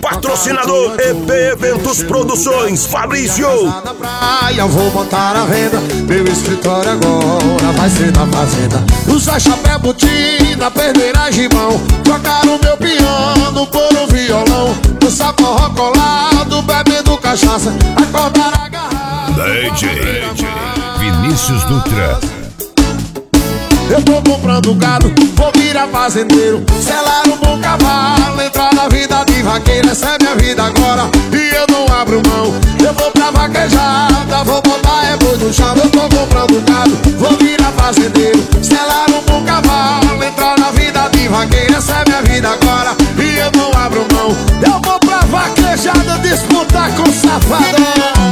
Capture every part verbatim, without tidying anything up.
Patrocinador E P Eventos Produções, Fabrício. Na praia vou montar a venda, meu escritório agora vai ser na fazenda. Usar chapéu, botina, perderá gibão, tocar o meu piano por um violão, dançar forró colado, bebendo cachaça, acordar agarrado. D J Vinícius Dutra. Eu tô comprando gado, vou virar fazendeiro, selar um bom cavalo, entrar na vida de vaqueiro. Essa é minha vida agora e eu não abro mão. Eu vou pra vaquejada, vou botar é boi no chão. Eu tô comprando gado, vou virar fazendeiro, selar um bom cavalo, entrar na vida de vaqueiro. Essa é minha vida agora e eu não abro mão. Eu vou pra vaquejada disputar com safadão.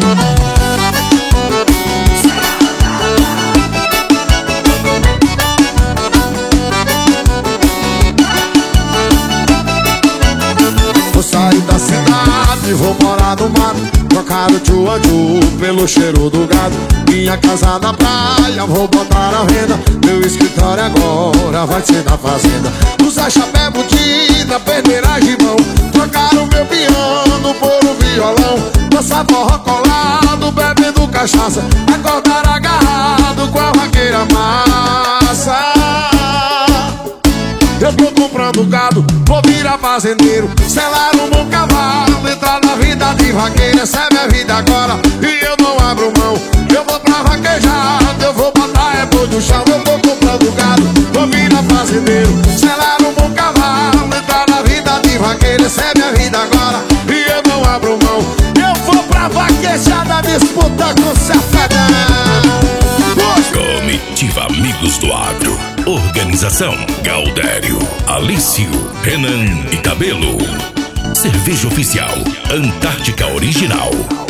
Vou sair da cidade, vou morar no mato, trocar o tchu-a-tchu pelo cheiro do gado. Minha casa na praia, vou botar à venda, meu escritório agora vai ser na fazenda. Usar chapéu, botina, perderá gibão, trocar o meu piano por um violão, dançar forró colado, bebendo cachaça, acordar agarrado com a vaqueira massa. Eu tô comprando gado, vou virar fazendeiro, selar um bom cavalo, entrar na vida de vaqueiro. Essa é minha vida agora e eu não abro mão. Eu vou pra vaquejada, eu vou botar é boi no chão. Eu tô comprando gado, vou virar fazendeiro, selar um bom cavalo, entrar na vida de vaqueiro. Essa é minha vida agora e eu não abro mão. Eu vou pra vaquejada disputar com safadão. Comitiva Amigos do Agro. Organização Galdério, Alício, Renan e Cabelo. Cerveja oficial Antártica Original.